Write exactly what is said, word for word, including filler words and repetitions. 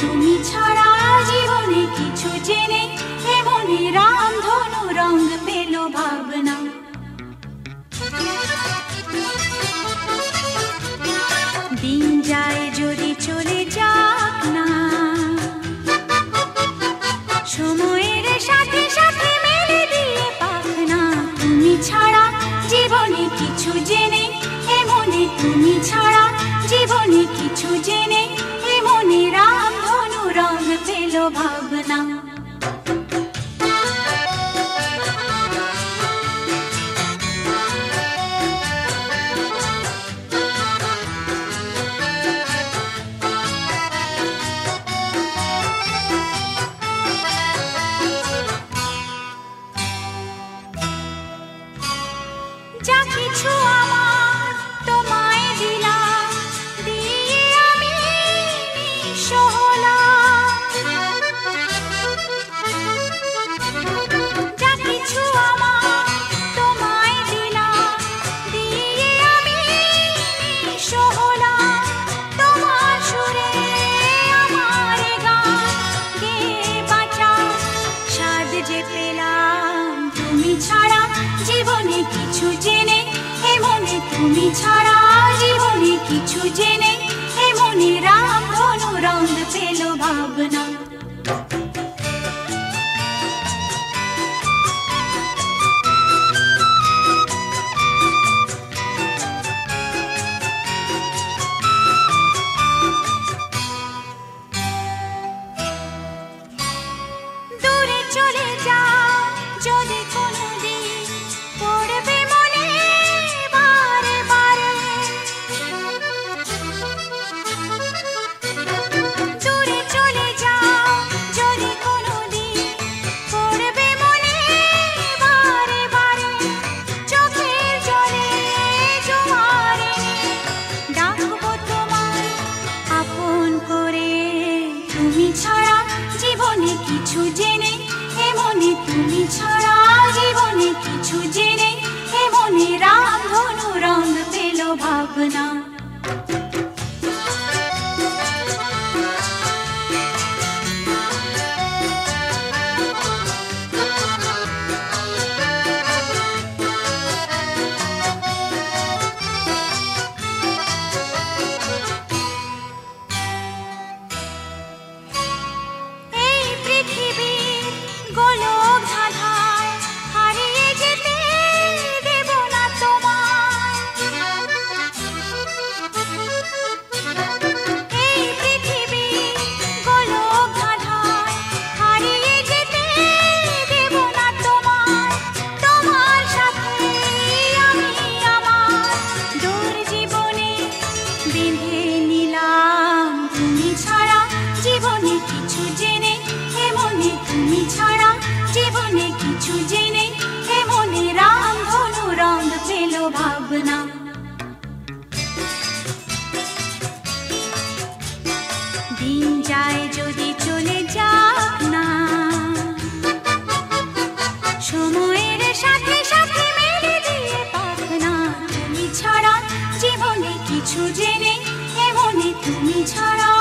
তুমি ছাড়া জীবনে কিছু জেনে এমনি রামধনু রঙ পেল ভাবনা। দিন যায় যদি চলে যাক না, সময়ের সাথে সাথে মেলে দিয়ে পাখনা। তুমি ছাড়া জীবনে কিছু জেনে এমনি, তুমি ছাড়া জীবনে কিছু জেনে এমনি রামধনু রঙ পেল ভাবনা। যা কিছু আমার তোমায় দিলাম, দিয়ে আমি নিঃস্ব হলাম। যা কিছু আমার তোমায় দিলাম, দিয়ে আমি নিঃস্ব হলাম। তোমার সুরে আমার গান গেয়ে বাঁচার স্বাদ যে পেলাম। তুমি ছাড়া জীবনে কিছু জেনে এমনি, তুমি ছাড়া জীবনে কিছু জেনে এমনি রামধনু রঙ পেল ভাবনা। দূরে চলে যাও যদি কোনোদিন, পড়বে মনে বারে বারে। দূরে চলে যাও যদি কোনোদিন, পড়বে মনে বারে বারে। চোখের জলে জোয়ারে ডাকবো তোমায় আপন করে। তুমি ছাড়া জীবনে কিছু জেনে এমনি, তুমি ছাড়া জীবনে কিছু জেনে এমনি রামধনু রঙ পেল ভাবনা। এই পৃথিবীর গোলক ধাঁধায় হারিয়ে যেতে দেব না তোমায়। এই পৃথিবীর গোলক ধাঁধায় হারিয়ে যেতে দেব না তোমায়। তোমার সাথে আমি আমার দূর জীবনে বেঁধে নিলাম। তুমি ছাড়া জীবনে কিছু জেনে এমনি, তুমি ছাড়া জীবনে কিছু জেনে এমনি রামধনু রঙ পেল ভাবনা। দিন যায় যদি চলে যাক না, সময়ের সাথে সাথে মেলে দিয়ে পাখনা। তুমি ছাড়া জীবনে কিছু জেনে এমনি, তুমি ছাড়া